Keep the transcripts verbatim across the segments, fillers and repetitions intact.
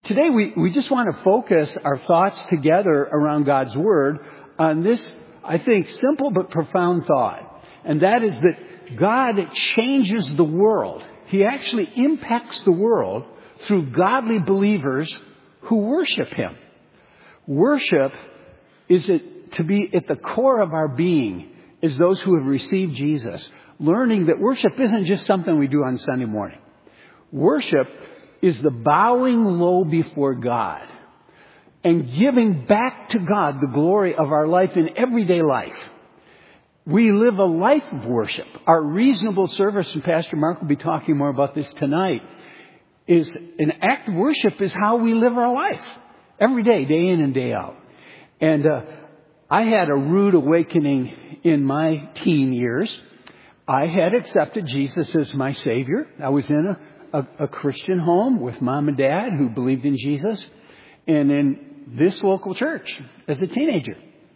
Today we, we just want to focus our thoughts together around God's Word on this, I think, simple but profound thought. And that is that God changes the world. He actually impacts the world through godly believers who worship Him. Worship is it to be at the core of our being as those who have received Jesus, learning that worship isn't just something we do on Sunday morning. Worship is the bowing low before God and giving back to God the glory of our life in everyday life. We live a life of worship. Our reasonable service, and Pastor Mark will be talking more about this tonight, is an act of worship is how we live our life every day, day in and day out. And uh, I had a rude awakening in my teen years. I had accepted Jesus as my Savior. I was in a A, a Christian home with mom and dad who believed in Jesus, and in this local church as a teenager.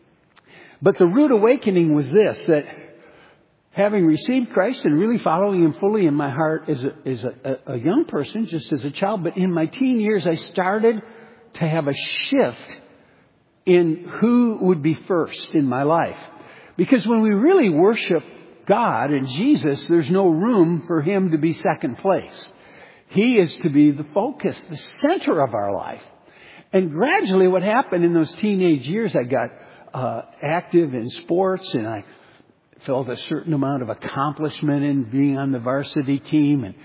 But the rude awakening was this, that having received Christ and really following Him fully in my heart as a, as a, a young person, just as a child, but in my teen years I started to have a shift in who would be first in my life. Because when we really worship God and Jesus, there's no room for Him to be second place. He is to be the focus, the center of our life. And gradually what happened in those teenage years, I got uh, active in sports, and I felt a certain amount of accomplishment in being on the varsity team. And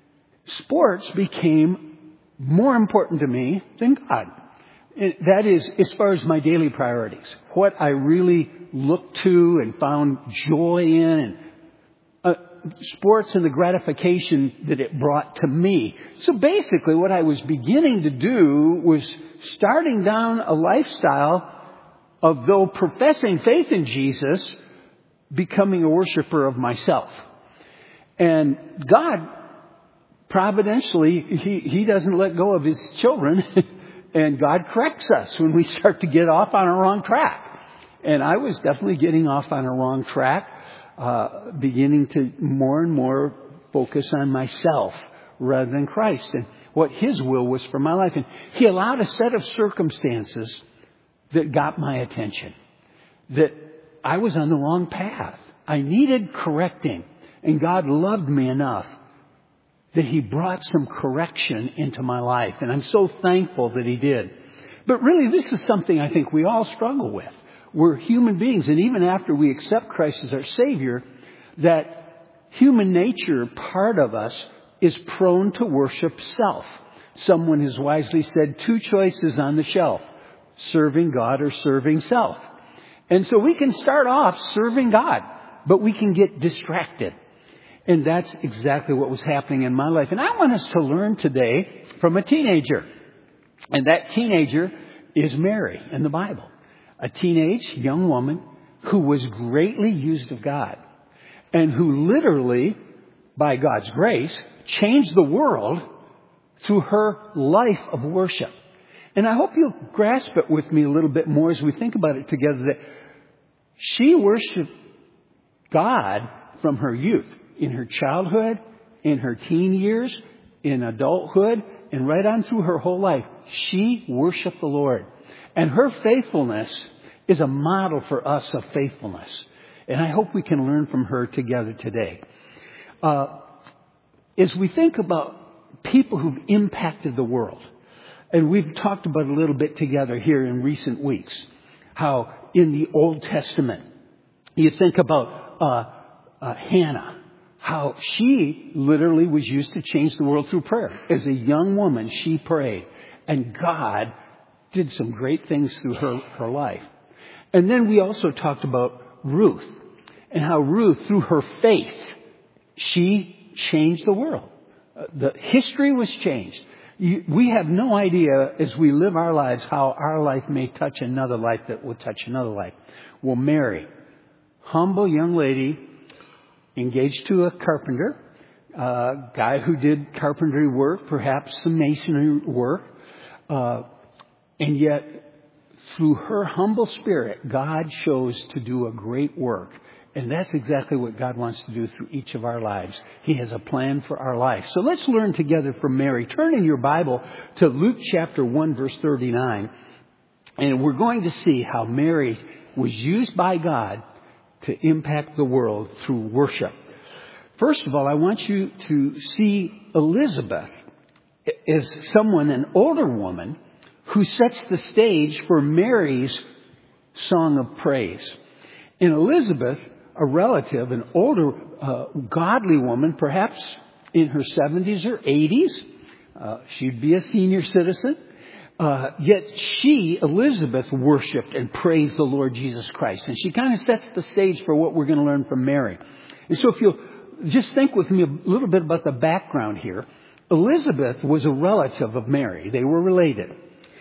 sports became more important to me than God. And that is, as far as my daily priorities, what I really looked to and found joy in, and uh, sports and the gratification that it brought to me. So basically what I was beginning to do was starting down a lifestyle of, though professing faith in Jesus, becoming a worshiper of myself. And God, providentially, He, he doesn't let go of His children. And God corrects us when we start to get off on a wrong track. And I was definitely getting off on a wrong track, uh, beginning to more and more focus on myself rather than Christ and what His will was for my life. And He allowed a set of circumstances that got my attention, that I was on the wrong path. I needed correcting, and God loved me enough that He brought some correction into my life. And I'm so thankful that He did. But really, this is something I think we all struggle with. We're human beings, and even after we accept Christ as our Savior, that human nature part of us is prone to worship self. Someone has wisely said, two choices on the shelf, serving God or serving self. And so we can start off serving God, but we can get distracted. And that's exactly what was happening in my life. And I want us to learn today from a teenager. And that teenager is Mary in the Bible. A teenage young woman who was greatly used of God. And who literally, by God's grace, changed the world through her life of worship. And I hope you'll grasp it with me a little bit more as we think about it together, that she worshiped God from her youth. In her childhood, in her teen years, in adulthood, and right on through her whole life, she worshiped the Lord. And her faithfulness is a model for us of faithfulness. And I hope we can learn from her together today. Uh, as we think about people who've impacted the world, and we've talked about a little bit together here in recent weeks, how in the Old Testament, you think about uh, uh, Hannah. How she literally was used to change the world through prayer. As a young woman, she prayed. And God did some great things through her, her life. And then we also talked about Ruth. And how Ruth, through her faith, she changed the world. Uh, the history was changed. You, we have no idea as we live our lives how our life may touch another life that will touch another life. Well, Mary, humble young lady, engaged to a carpenter, a guy who did carpentry work, perhaps some masonry work. Uh, and yet, through her humble spirit, God chose to do a great work And that's exactly what God wants to do through each of our lives. He has a plan for our life. So let's learn together from Mary. Turn in your Bible to Luke chapter one, verse thirty-nine. And we're going to see how Mary was used by God to impact the world through worship. First of all, I want you to see Elizabeth as someone, an older woman, who sets the stage for Mary's song of praise. And Elizabeth, a relative, an older uh, godly woman, perhaps in her seventies or eighties, uh, she'd be a senior citizen. Uh, yet she, Elizabeth, worshipped and praised the Lord Jesus Christ. And she kind of sets the stage for what we're going to learn from Mary. And so if you'll just think with me a little bit about the background here. Elizabeth was a relative of Mary. They were related.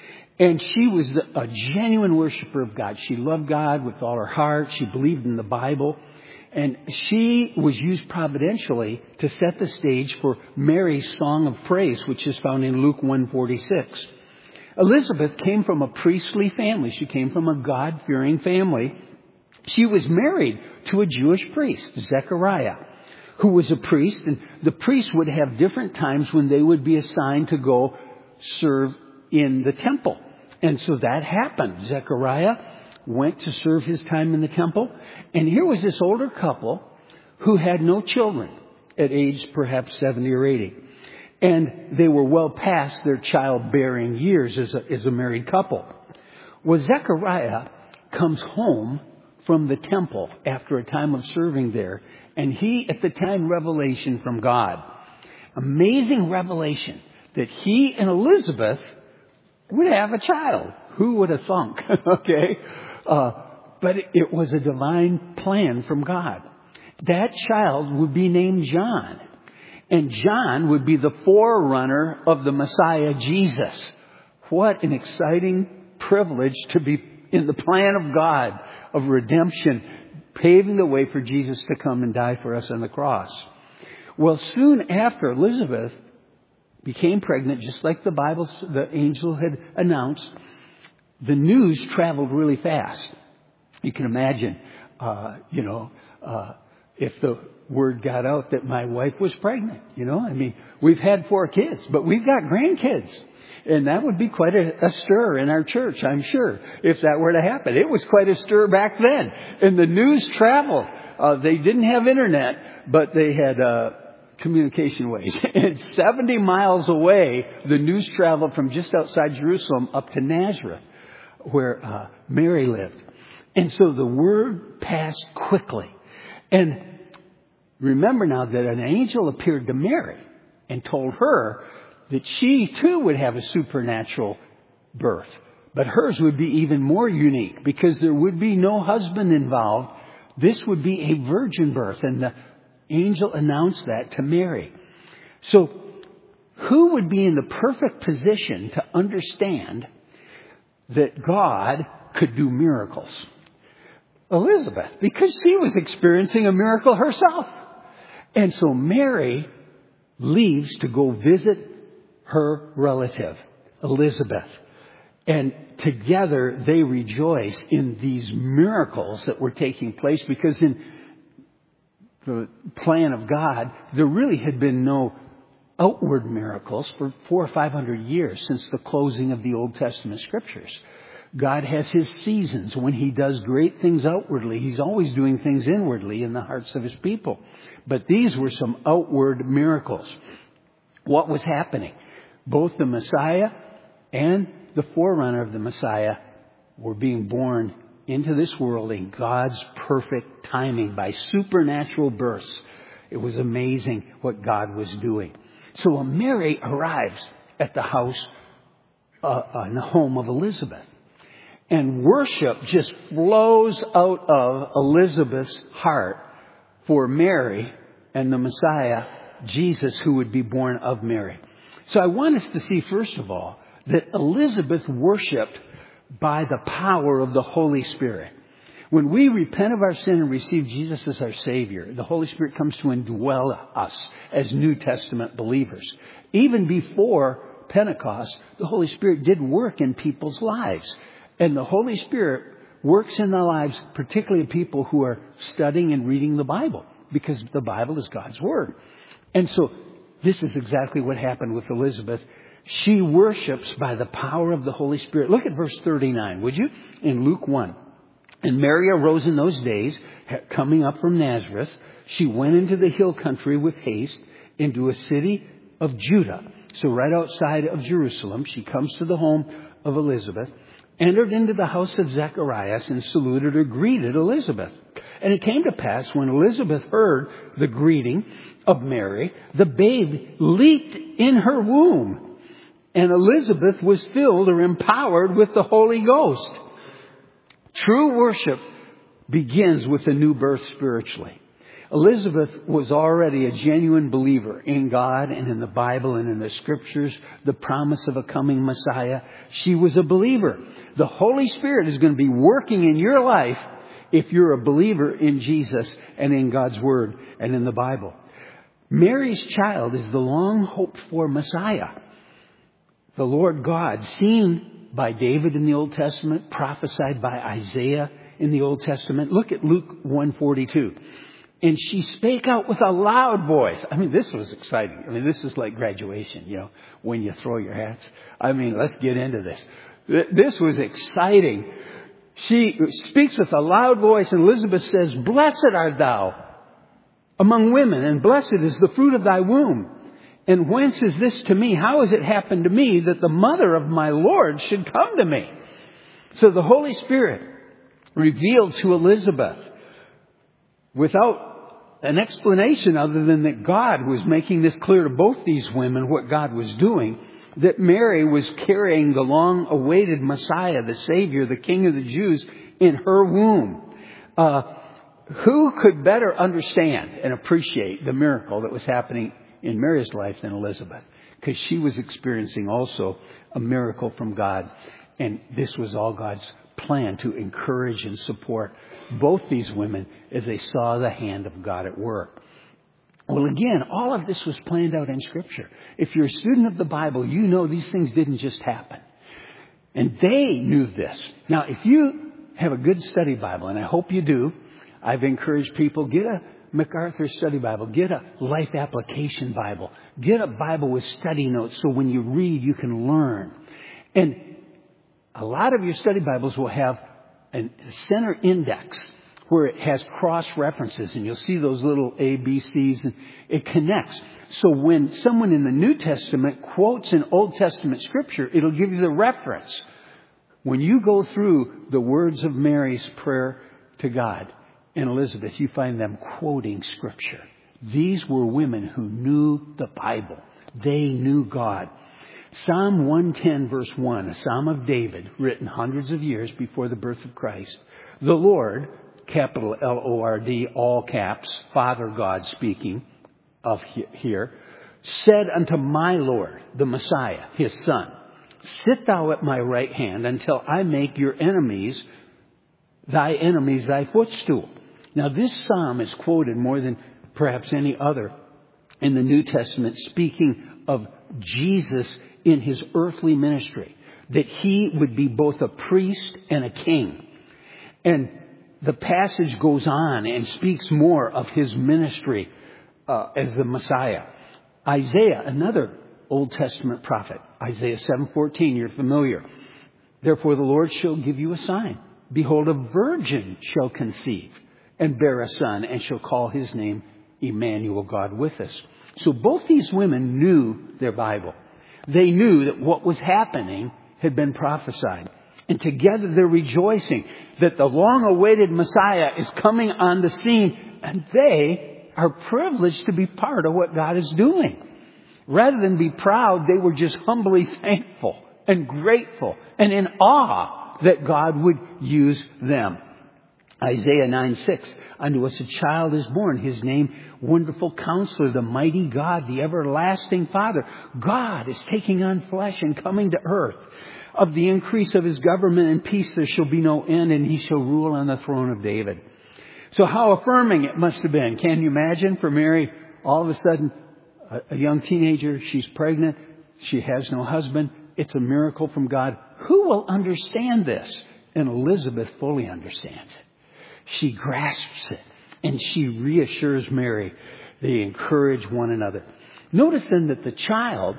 And she was the, a genuine worshiper of God. She loved God with all her heart. She believed in the Bible. And she was used providentially to set the stage for Mary's song of praise, which is found in Luke one forty-six. Elizabeth came from a priestly family. She came from a God-fearing family. She was married to a Jewish priest, Zechariah, who was a priest. And the priest would have different times when they would be assigned to go serve in the temple. And so that happened. Zechariah went to serve his time in the temple. And here was this older couple who had no children at age perhaps seventy or eighty. And they were well past their childbearing years as a, as a married couple. Well, Zechariah comes home from the temple after a time of serving there. And he, at the time, revelation from God. Amazing revelation that he and Elizabeth would have a child. Who would have thunk? Okay. Uh, but it, it was a divine plan from God. That child would be named John. And John would be the forerunner of the Messiah, Jesus. What an exciting privilege to be in the plan of God of redemption, paving the way for Jesus to come and die for us on the cross. Well, soon after, Elizabeth became pregnant, just like the Bible, the angel had announced. The news traveled really fast. You can imagine, uh, you know, uh, if the word got out that my wife was pregnant, you know, I mean, we've had four kids, but we've got grandkids. And that would be quite a, a stir in our church, I'm sure, if that were to happen. It was quite a stir back then. And the news traveled. Uh, they didn't have internet, but they had uh, communication ways. And seventy miles away, the news traveled from just outside Jerusalem up to Nazareth, where uh, Mary lived. And so the word passed quickly. And remember now that an angel appeared to Mary and told her that she too would have a supernatural birth. But hers would be even more unique because there would be no husband involved. This would be a virgin birth. And the angel announced that to Mary. So who would be in the perfect position to understand that God could do miracles? Elizabeth, because she was experiencing a miracle herself. And so Mary leaves to go visit her relative, Elizabeth. And together they rejoice in these miracles that were taking place, because in the plan of God, there really had been no outward miracles for four or five hundred years since the closing of the Old Testament scriptures. God has his seasons when he does great things outwardly. He's always doing things inwardly in the hearts of his people. But these were some outward miracles. What was happening? Both the Messiah and the forerunner of the Messiah were being born into this world in God's perfect timing by supernatural births. It was amazing what God was doing. So when Mary arrives at the house, uh, in the home of Elizabeth, and worship just flows out of Elizabeth's heart for Mary and the Messiah, Jesus, who would be born of Mary. So I want us to see, first of all, that Elizabeth worshiped by the power of the Holy Spirit. When we repent of our sin and receive Jesus as our Savior, the Holy Spirit comes to indwell us as New Testament believers. Even before Pentecost, the Holy Spirit did work in people's lives. And the Holy Spirit works in the lives, particularly of people who are studying and reading the Bible, because the Bible is God's Word. And so this is exactly what happened with Elizabeth. She worships by the power of the Holy Spirit. Look at verse thirty-nine, would you? In Luke one. And Mary arose in those days, coming up from Nazareth. She went into the hill country with haste into a city of Judah. So right outside of Jerusalem, she comes to the home of Elizabeth, entered into the house of Zacharias and saluted or greeted Elizabeth. And it came to pass when Elizabeth heard the greeting of Mary, the babe leaped in her womb, and Elizabeth was filled or empowered with the Holy Ghost. True worship begins with a new birth spiritually. Elizabeth was already a genuine believer in God and in the Bible and in the Scriptures, the promise of a coming Messiah. She was a believer. The Holy Spirit is going to be working in your life if you're a believer in Jesus and in God's Word and in the Bible. Mary's child is the long hoped for Messiah. The Lord God, seen by David in the Old Testament, prophesied by Isaiah in the Old Testament. Look at Luke one forty-two. And she spake out with a loud voice. I mean, this was exciting. I mean, this is like graduation, you know, when you throw your hats. I mean, let's get into this. This was exciting. She speaks with a loud voice, and Elizabeth says, Blessed art thou among women, and blessed is the fruit of thy womb. And whence is this to me? How has it happened to me that the mother of my Lord should come to me? So the Holy Spirit revealed to Elizabeth, without an explanation other than that God was making this clear to both these women, what God was doing, that Mary was carrying the long-awaited Messiah, the Savior, the King of the Jews, in her womb. Uh, who could better understand and appreciate the miracle that was happening in Mary's life than Elizabeth? Because she was experiencing also a miracle from God. And this was all God's plan to encourage and support both these women as they saw the hand of God at work. Well, again, all of this was planned out in Scripture. If you're a student of the Bible, you know these things didn't just happen. And they knew this. Now, if you have a good study Bible, and I hope you do, I've encouraged people, get a MacArthur Study Bible, get a Life Application Bible, get a Bible with study notes so when you read, you can learn. And a lot of your study Bibles will have a center index where it has cross references, and you'll see those little A, B, C's, and it connects. So when someone in the New Testament quotes an Old Testament scripture, it'll give you the reference. When you go through the words of Mary's prayer to God and Elizabeth, you find them quoting scripture. These were women who knew the Bible. They knew God. Psalm one ten verse one, a psalm of David, written hundreds of years before the birth of Christ. The Lord, capital L O R D, all caps, Father God speaking of here, said unto my Lord, the Messiah, his Son, Sit thou at my right hand until I make your enemies, thy enemies, thy footstool. Now this psalm is quoted more than perhaps any other in the New Testament, speaking of Jesus in his earthly ministry, that he would be both a priest and a king. And the passage goes on and speaks more of his ministry uh, as the Messiah. Isaiah, another Old Testament prophet, Isaiah seven fourteen, you're familiar. Therefore the Lord shall give you a sign. Behold, a virgin shall conceive and bear a son, and shall call his name Emmanuel, God with us. So both these women knew their Bible. They knew that what was happening had been prophesied. And together they're rejoicing that the long-awaited Messiah is coming on the scene. And they are privileged to be part of what God is doing. Rather than be proud, they were just humbly thankful and grateful and in awe that God would use them. Isaiah nine six, unto us a child is born, his name Wonderful Counselor, the Mighty God, the Everlasting Father. God is taking on flesh and coming to earth. Of the increase of his government and peace there shall be no end, and he shall rule on the throne of David. So how affirming it must have been. Can you imagine for Mary, all of a sudden, a, a young teenager, she's pregnant, she has no husband. It's a miracle from God. Who will understand this? and Elizabeth fully understands it. She grasps it, and she reassures Mary. They encourage one another. Notice then that the child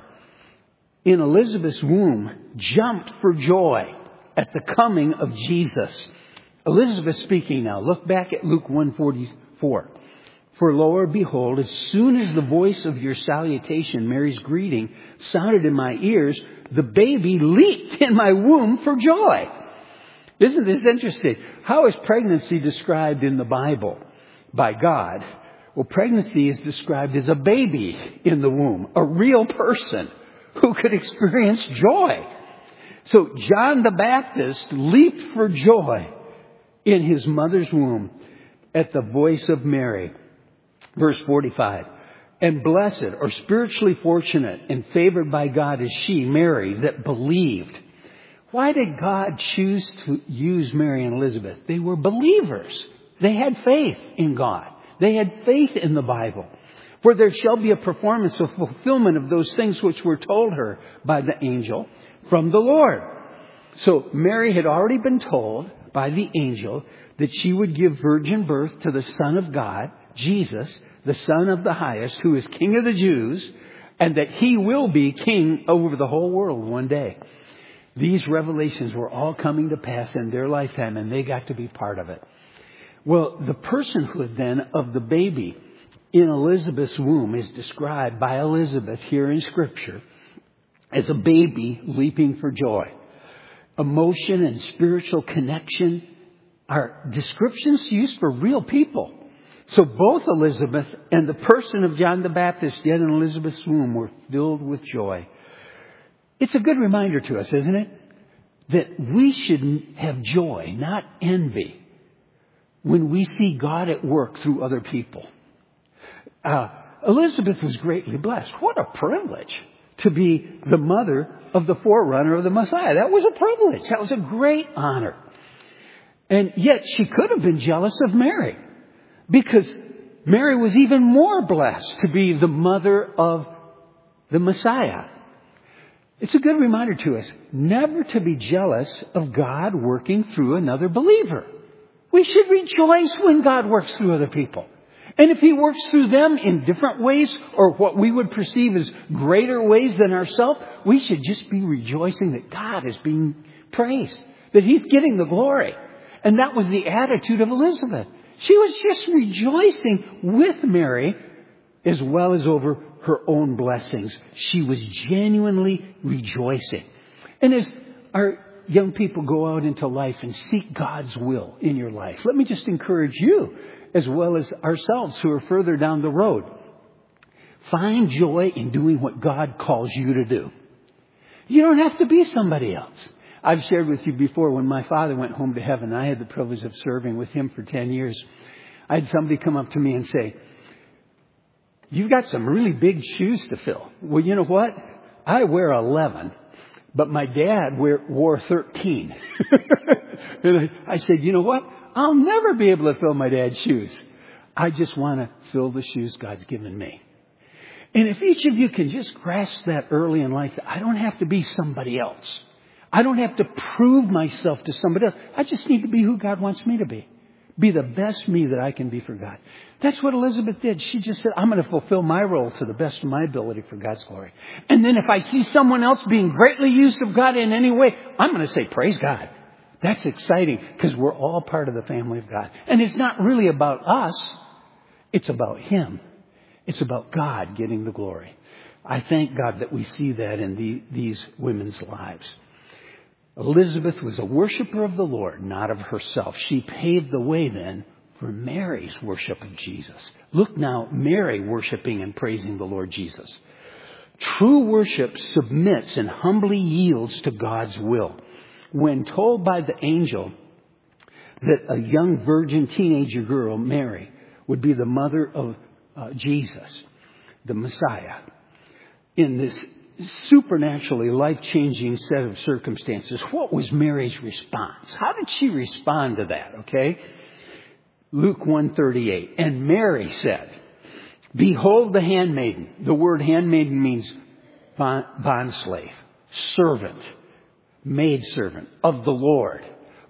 in Elizabeth's womb jumped for joy at the coming of Jesus. Elizabeth speaking now. Look back at Luke one forty-four. For lo, behold, as soon as the voice of your salutation, Mary's greeting, sounded in my ears, the baby leaped in my womb for joy. Isn't this interesting? How is pregnancy described in the Bible by God? Well, pregnancy is described as a baby in the womb, a real person who could experience joy. So John the Baptist leaped for joy in his mother's womb at the voice of Mary. Verse forty-five. And blessed or spiritually fortunate and favored by God is she, Mary, that believed. Why did God choose to use Mary and Elizabeth? They were believers. They had faith in God. They had faith in the Bible. For there shall be a performance of fulfillment of those things which were told her by the angel from the Lord. So Mary had already been told by the angel that she would give virgin birth to the Son of God, Jesus, the Son of the Highest, who is King of the Jews, and that he will be king over the whole world one day. These revelations were all coming to pass in their lifetime, and they got to be part of it. Well, the personhood then of the baby in Elizabeth's womb is described by Elizabeth here in Scripture as a baby leaping for joy. Emotion and spiritual connection are descriptions used for real people. So both Elizabeth and the person of John the Baptist, yet in Elizabeth's womb, were filled with joy. It's a good reminder to us, isn't it? That we should have joy, not envy, when we see God at work through other people. Uh, Elizabeth was greatly blessed. What a privilege to be the mother of the forerunner of the Messiah. That was a privilege. That was a great honor. And yet she could have been jealous of Mary, because Mary was even more blessed to be the mother of the Messiah. It's a good reminder to us never to be jealous of God working through another believer. We should rejoice when God works through other people. And if he works through them in different ways, or what we would perceive as greater ways than ourselves, we should just be rejoicing that God is being praised, that he's getting the glory. And that was the attitude of Elizabeth. She was just rejoicing with Mary as well as over her own blessings. She was genuinely rejoicing. And as our young people go out into life and seek God's will in your life, let me just encourage you, as well as ourselves who are further down the road, find joy in doing what God calls you to do. You don't have to be somebody else. I've shared with you before, when my father went home to heaven, I had the privilege of serving with him for ten years. I had somebody come up to me and say, "You've got some really big shoes to fill." Well, you know what? I wear eleven, but my dad wear, wore thirteen. And I, I said, "You know what? I'll never be able to fill my dad's shoes. I just want to fill the shoes God's given me." And if each of you can just grasp that early in life, I don't have to be somebody else. I don't have to prove myself to somebody else. I just need to be who God wants me to be. Be the best me that I can be for God. That's what Elizabeth did. She just said, I'm going to fulfill my role to the best of my ability for God's glory. And then if I see someone else being greatly used of God in any way, I'm going to say, praise God. That's exciting, because we're all part of the family of God. And it's not really about us. It's about him. It's about God getting the glory. I thank God that we see that in the, these women's lives. Elizabeth was a worshiper of the Lord, not of herself. She paved the way then for Mary's worship of Jesus. Look now, Mary worshiping and praising the Lord Jesus. True worship submits and humbly yields to God's will. When told by the angel that a young virgin teenager girl, Mary, would be the mother of uh, Jesus, the Messiah, in this supernaturally life-changing set of circumstances, what was Mary's response? How did she respond to that? Okay. Luke one thirty-eight. And Mary said, "Behold the handmaiden." The word handmaiden means bond slave, servant, maidservant of the Lord.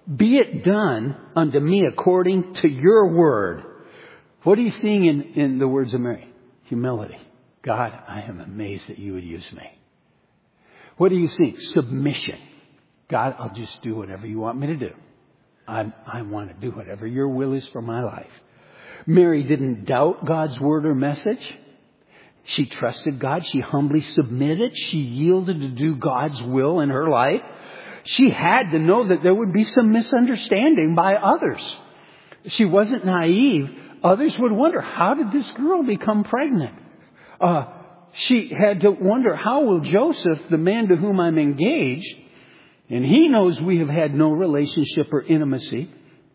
Be it done unto me according to your word. What are you seeing in, in the words of Mary? Humility. God, I am amazed that you would use me. What are you seeing? Submission. God, I'll just do whatever you want me to do. I, I want to do whatever your will is for my life. Mary didn't doubt God's word or message. She trusted God. She humbly submitted. She yielded to do God's will in her life. She had to know that there would be some misunderstanding by others. She wasn't naive. Others would wonder, how did this girl become pregnant? Uh, she had to wonder, how will Joseph, the man to whom I'm engaged, and he knows we have had no relationship or intimacy,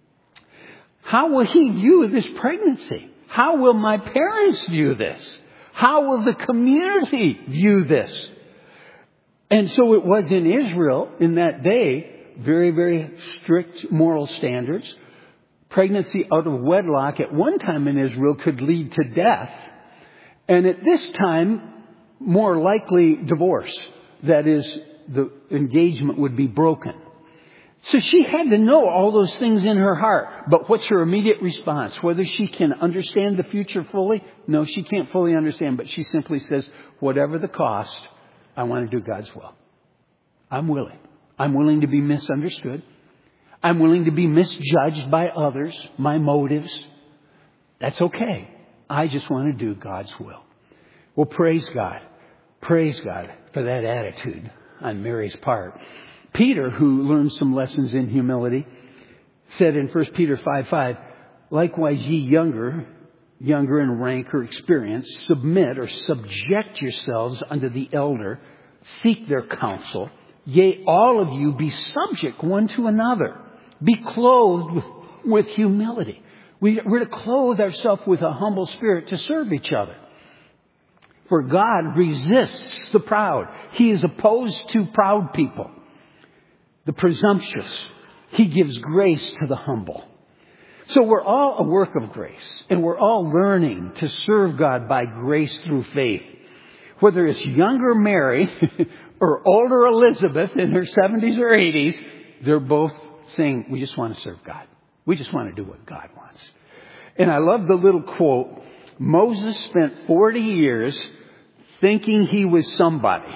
how will he view this pregnancy? How will my parents view this? How will the community view this? And so it was in Israel in that day, very, very strict moral standards. Pregnancy out of wedlock at one time in Israel could lead to death. And at this time, more likely divorce. That is, the engagement would be broken. So she had to know all those things in her heart. But what's her immediate response? Whether she can understand the future fully? No, she can't fully understand. But she simply says, whatever the cost, I want to do God's will. I'm willing. I'm willing to be misunderstood. I'm willing to be misjudged by others, my motives. That's okay. I just want to do God's will. Well, praise God. Praise God for that attitude on Mary's part. Peter, who learned some lessons in humility, said in First Peter five five, likewise ye younger, younger in rank or experience, submit or subject yourselves unto the elder, seek their counsel. Yea, all of you be subject one to another. Be clothed with, with humility. We, we're to clothe ourselves with a humble spirit to serve each other. For God resists the proud. He is opposed to proud people, the presumptuous. He gives grace to the humble. So we're all a work of grace, and we're all learning to serve God by grace through faith. Whether it's younger Mary or older Elizabeth in her seventies or eighties, they're both saying, we just want to serve God. We just want to do what God wants. And I love the little quote, Moses spent forty years thinking he was somebody.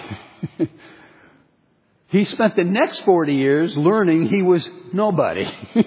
He spent the next forty years learning he was nobody.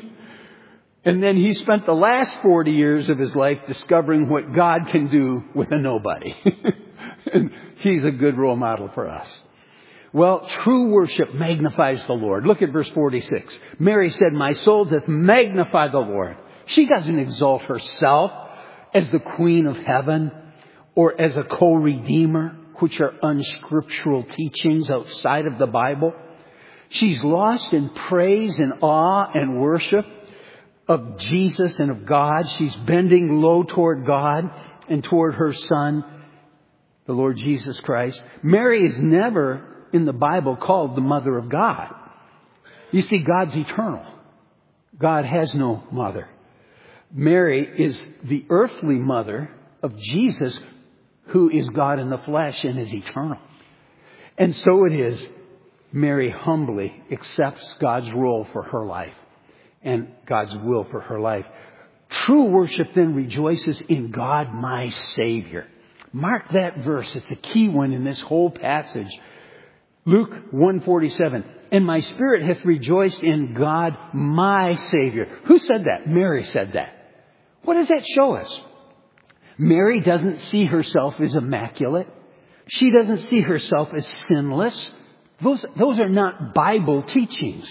And then he spent the last forty years of his life discovering what God can do with a nobody. And he's a good role model for us. Well, true worship magnifies the Lord. Look at verse forty-six. Mary said, my soul doth magnify the Lord. She doesn't exalt herself as the queen of heaven or as a co-redeemer, which are unscriptural teachings outside of the Bible. She's lost in praise and awe and worship of Jesus and of God. She's bending low toward God and toward her Son, the Lord Jesus Christ. Mary is never in the Bible called the mother of God. You see, God's eternal. God has no mother. Mary is the earthly mother of Jesus, who is God in the flesh and is eternal. And so it is, Mary humbly accepts God's role for her life and God's will for her life. True worship then rejoices in God, my Savior. Mark that verse. It's a key one in this whole passage. Luke one forty-seven. And my spirit hath rejoiced in God, my Savior. Who said that? Mary said that. What does that show us? Mary doesn't see herself as immaculate. She doesn't see herself as sinless. Those, those are not Bible teachings.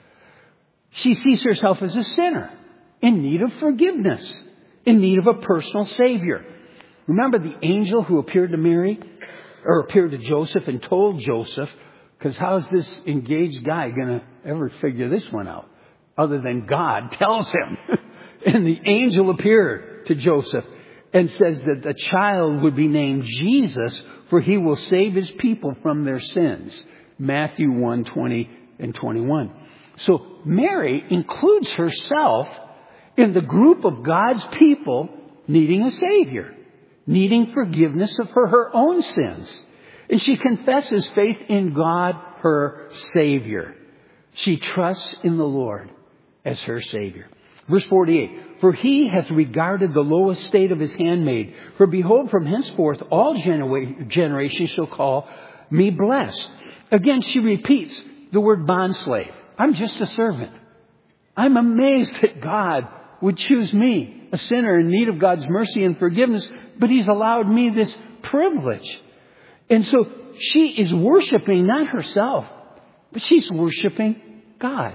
She sees herself as a sinner in need of forgiveness, in need of a personal Savior. Remember the angel who appeared to Mary or appeared to Joseph and told Joseph, because how's this engaged guy going to ever figure this one out other than God tells him? And the angel appeared to Joseph and says that the child would be named Jesus, for he will save his people from their sins. Matthew one twenty and twenty-one. So Mary includes herself in the group of God's people needing a Savior, needing forgiveness of her, her own sins. And she confesses faith in God, her Savior. She trusts in the Lord. as her Savior. Verse forty-eight, for he hath regarded the low estate of his handmaid. For behold, from henceforth all genera- generations shall call me blessed. Again, she repeats the word bondslave. I'm just a servant. I'm amazed that God would choose me, a sinner in need of God's mercy and forgiveness, but He's allowed me this privilege. And so she is worshiping not herself, but she's worshiping God.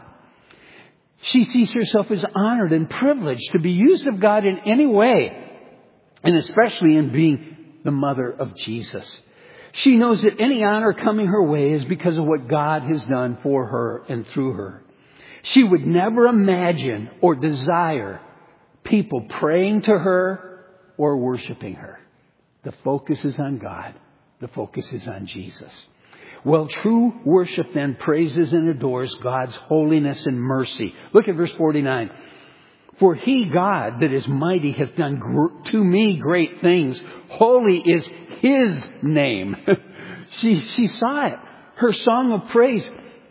She sees herself as honored and privileged to be used of God in any way, and especially in being the mother of Jesus. She knows that any honor coming her way is because of what God has done for her and through her. She would never imagine or desire people praying to her or worshiping her. The focus is on God. The focus is on Jesus. Well, true worship then praises and adores God's holiness and mercy. Look at verse forty-nine. For he, God, that is mighty, hath done gr- to me great things. Holy is his name. she, she saw it. Her song of praise.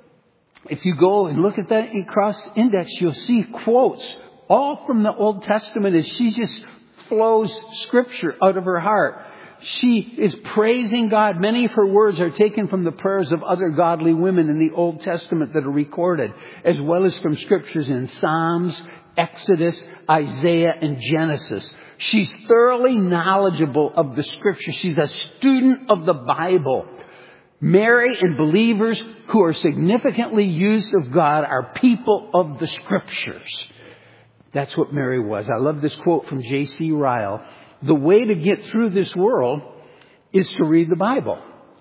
If you go and look at that cross index, you'll see quotes all from the Old Testament as she just flows scripture out of her heart. She is praising God. Many of her words are taken from the prayers of other godly women in the Old Testament that are recorded, as well as from scriptures in Psalms, Exodus, Isaiah, and Genesis. She's thoroughly knowledgeable of the scripture. She's a student of the Bible. Mary and believers who are significantly used of God are people of the scriptures. That's what Mary was. I love this quote from J C Ryle. The way to get through this world is to read the Bible.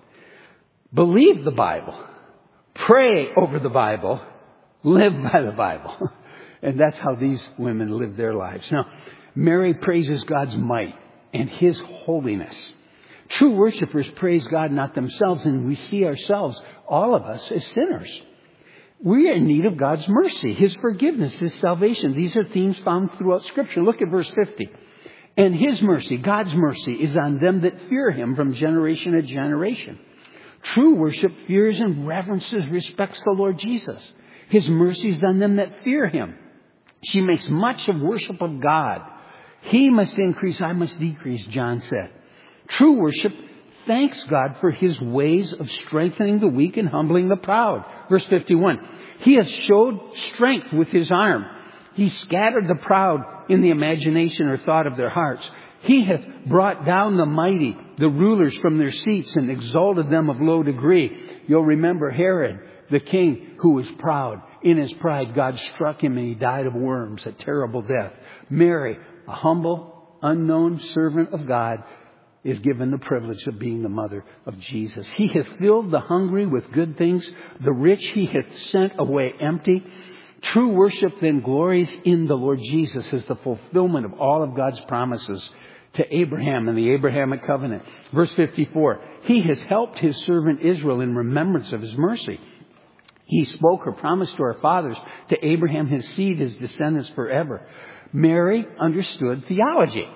Believe the Bible. Pray over the Bible. Live by the Bible. And that's how these women live their lives. Now, Mary praises God's might and His holiness. True worshipers praise God, not themselves, and we see ourselves, all of us, as sinners. We are in need of God's mercy, His forgiveness, His salvation. These are themes found throughout Scripture. Look at verse fifty. And His mercy, God's mercy, is on them that fear Him from generation to generation. True worship fears and reverences, respects the Lord Jesus. His mercy is on them that fear Him. She makes much of worship of God. He must increase, I must decrease, John said. True worship thanks God for His ways of strengthening the weak and humbling the proud. Verse fifty-one. He has showed strength with His arm. He scattered the proud in the imagination or thought of their hearts. He hath brought down the mighty, the rulers from their seats, and exalted them of low degree. You'll remember Herod, the king, who was proud. In his pride, God struck him and he died of worms, a terrible death. Mary, a humble, unknown servant of God, is given the privilege of being the mother of Jesus. He hath filled the hungry with good things. The rich He hath sent away empty. True worship then glories in the Lord Jesus as the fulfillment of all of God's promises to Abraham and the Abrahamic covenant. Verse fifty-four. He has helped His servant Israel in remembrance of His mercy. He spoke or promised to our fathers, to Abraham his seed, his descendants forever. Mary understood theology.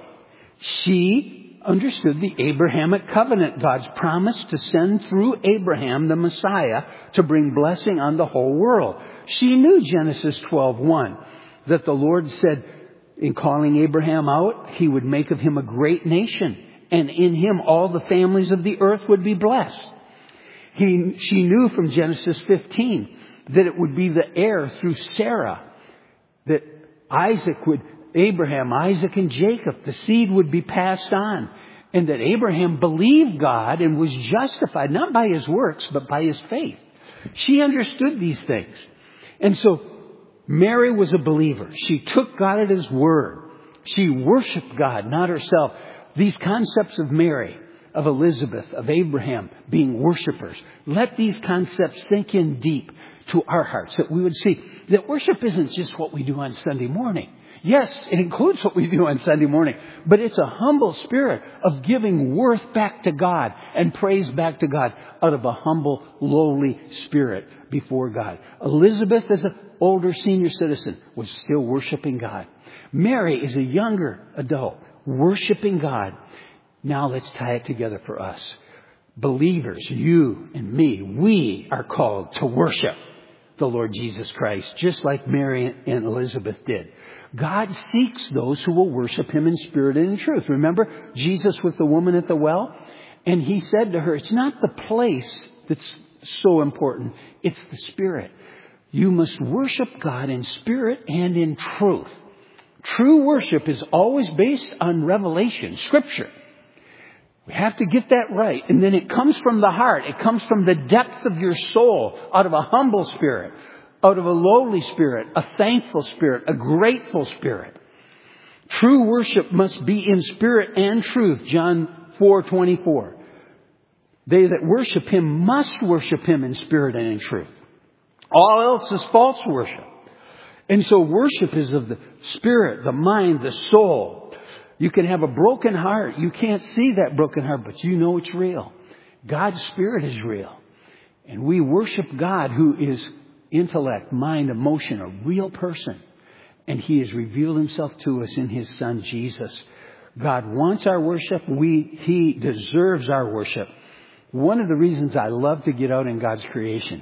She understood the Abrahamic covenant, God's promise to send through Abraham the Messiah to bring blessing on the whole world. She knew Genesis twelve one, that the Lord said in calling Abraham out, He would make of him a great nation, and in him all the families of the earth would be blessed. He, she knew from Genesis fifteen that it would be the heir through Sarah, that Isaac would, Abraham, Isaac, and Jacob, the seed would be passed on, and that Abraham believed God and was justified, not by his works, but by his faith. She understood these things. And so Mary was a believer. She took God at His word. She worshiped God, not herself. These concepts of Mary, of Elizabeth, of Abraham being worshipers, let these concepts sink in deep to our hearts, that we would see that worship isn't just what we do on Sunday morning. Yes, it includes what we do on Sunday morning, but it's a humble spirit of giving worth back to God and praise back to God out of a humble, lowly spirit before God. Elizabeth, as an older senior citizen, was still worshiping God. Mary is a younger adult, worshiping God. Now let's tie it together for us. Believers, you and me, we are called to worship. the Lord Jesus Christ, just like Mary and Elizabeth did. God seeks those who will worship Him in spirit and in truth. Remember Jesus with the woman at the well? And He said to her, it's not the place that's so important. It's the spirit. You must worship God in spirit and in truth. True worship is always based on revelation, Scripture. We have to get that right. And then it comes from the heart. It comes from the depth of your soul, out of a humble spirit, out of a lowly spirit, a thankful spirit, a grateful spirit. True worship must be in spirit and truth, John four twenty-four. They that worship Him must worship Him in spirit and in truth. All else is false worship. And so worship is of the spirit, the mind, the soul. You can have a broken heart. You can't see that broken heart, but you know it's real. God's Spirit is real. And we worship God, who is intellect, mind, emotion, a real person. And He has revealed Himself to us in His Son, Jesus. God wants our worship. We, He deserves our worship. One of the reasons I love to get out in God's creation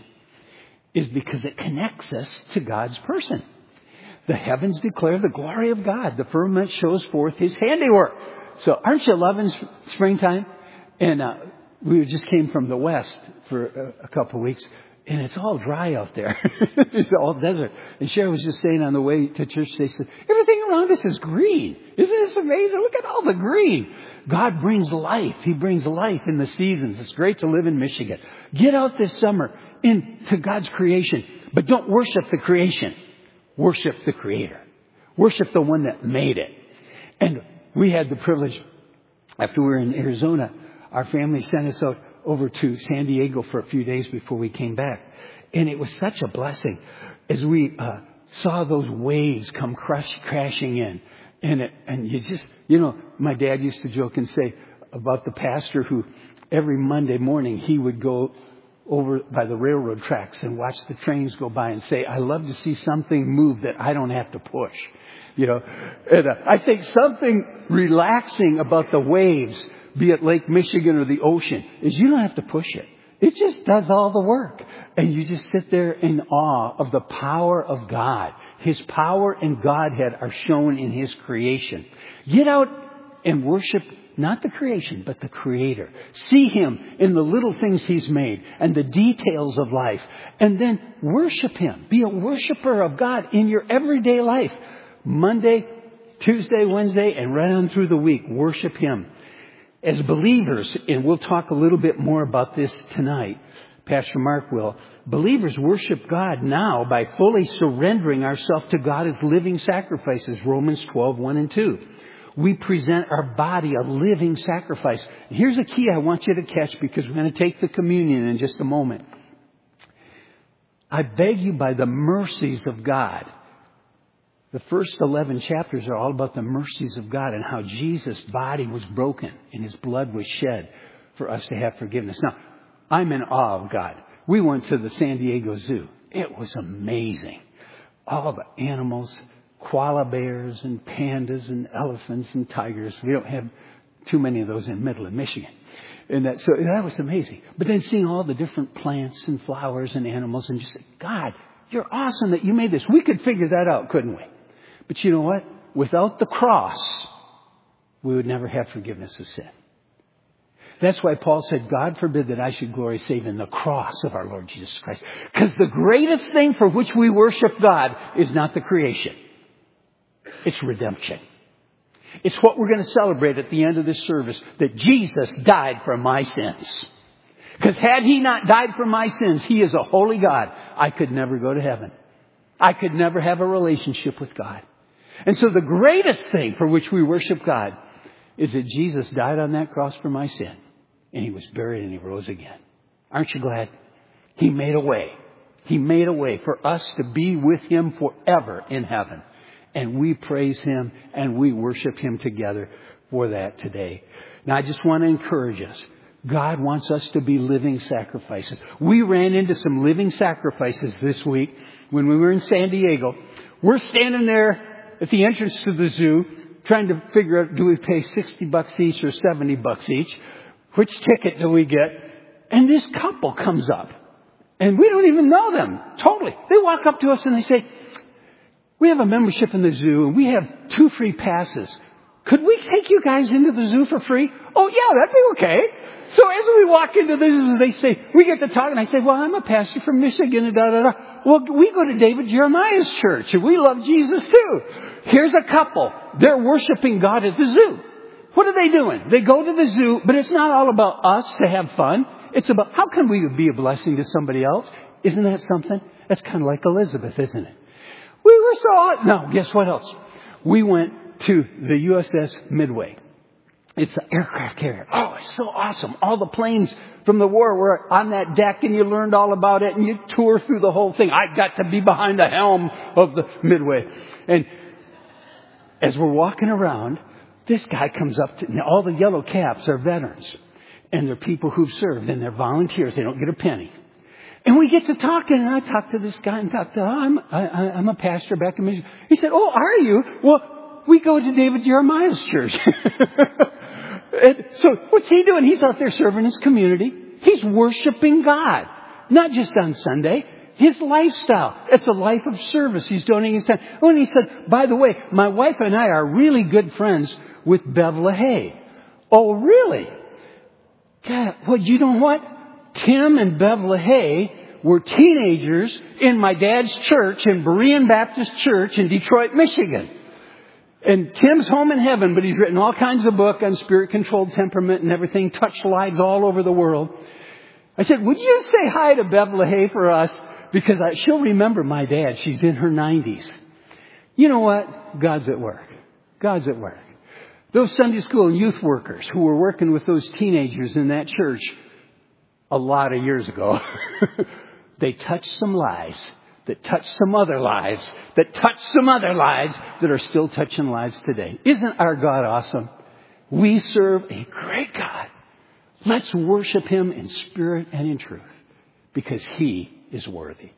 is because it connects us to God's person. The heavens declare the glory of God. The firmament shows forth His handiwork. So aren't you loving springtime? And uh, we just came from the west for a, a couple of weeks. And it's all dry out there. It's all desert. And Sharon was just saying on the way to church, they said, everything around us is green. Isn't this amazing? Look at all the green. God brings life. He brings life in the seasons. It's great to live in Michigan. Get out this summer into God's creation. But don't worship the creation. Worship the Creator. Worship the one that made it. And we had the privilege, after we were in Arizona, our family sent us out over to San Diego for a few days before we came back. And it was such a blessing as we uh, saw those waves come crush, crashing in. And it, and you just, you know, my dad used to joke and say about the pastor who every Monday morning he would go over by the railroad tracks and watch the trains go by and say, I love to see something move that I don't have to push. You know, and uh, I think something relaxing about the waves, be it Lake Michigan or the ocean, is you don't have to push it. It just does all the work. And you just sit there in awe of the power of God. His power and Godhead are shown in His creation. Get out and worship not the creation, but the Creator. See Him in the little things He's made and the details of life. And then worship Him. Be a worshiper of God in your everyday life. Monday, Tuesday, Wednesday, and right on through the week. Worship Him. As believers, and we'll talk a little bit more about this tonight, Pastor Mark will, believers worship God now by fully surrendering ourselves to God as living sacrifices, Romans twelve, one and two. We present our body a living sacrifice. Here's a key I want you to catch, because we're going to take the communion in just a moment. I beg you by the mercies of God. The first eleven chapters are all about the mercies of God and how Jesus' body was broken and His blood was shed for us to have forgiveness. Now, I'm in awe of God. We went to the San Diego Zoo. It was amazing. All the animals, koala bears and pandas and elephants and tigers. We don't have too many of those in Midland, Michigan. And that, so that was amazing. But then seeing all the different plants and flowers and animals and just say, God, you're awesome that you made this. We could figure that out, couldn't we? But you know what? Without the cross, we would never have forgiveness of sin. That's why Paul said, God forbid that I should glory save in the cross of our Lord Jesus Christ. Because the greatest thing for which we worship God is not the creation. It's redemption. It's what we're going to celebrate at the end of this service, that Jesus died for my sins. Because had He not died for my sins, He is a holy God. I could never go to heaven. I could never have a relationship with God. And so the greatest thing for which we worship God is that Jesus died on that cross for my sin. And He was buried and He rose again. Aren't you glad? He made a way. He made a way for us to be with Him forever in heaven. And we praise Him and we worship Him together for that today. Now I just want to encourage us. God wants us to be living sacrifices. We ran into some living sacrifices this week when we were in San Diego. We're standing there at the entrance to the zoo trying to figure out, do we pay sixty bucks each or seventy bucks each? Which ticket do we get? And this couple comes up. And we don't even know them. Totally. They walk up to us and they say, we have a membership in the zoo and we have two free passes. Could we take you guys into the zoo for free? Oh yeah, that'd be okay. So as we walk into the zoo, they say, we get to talk and I say, well, I'm a pastor from Michigan and da da da. Well, we go to David Jeremiah's church and we love Jesus too. Here's a couple. They're worshiping God at the zoo. What are they doing? They go to the zoo, but it's not all about us to have fun. It's about how can we be a blessing to somebody else? Isn't that something? That's kind of like Elizabeth, isn't it? We were so, no, guess what else? We went to the U S S Midway. It's an aircraft carrier. Oh, it's so awesome. All the planes from the war were on that deck and you learned all about it and you tour through the whole thing. I got to be behind the helm of the Midway. And as we're walking around, this guy comes up to, all the yellow caps are veterans. And they're people who've served and they're volunteers. They don't get a penny. And we get to talking and I talked to this guy and talked to, oh, I'm, I, I'm a pastor back in Michigan. He said, oh, are you? Well, we go to David Jeremiah's church. And so what's he doing? He's out there serving his community. He's worshiping God. Not just on Sunday. His lifestyle. It's a life of service. He's donating his time. Oh, and he said, by the way, my wife and I are really good friends with Bev LaHaye. Oh, really? God, well, you know what? Tim and Bev LaHaye were teenagers in my dad's church in Berean Baptist Church in Detroit, Michigan. And Tim's home in heaven, but he's written all kinds of books on spirit-controlled temperament and everything, touched lives all over the world. I said, would you say hi to Bev LaHaye for us? Because I, she'll remember my dad. She's in her nineties. You know what? God's at work. God's at work. Those Sunday school and youth workers who were working with those teenagers in that church a lot of years ago, they touched some lives that touched some other lives, that touched some other lives that are still touching lives today. Isn't our God awesome? We serve a great God. Let's worship Him in spirit and in truth because He is worthy.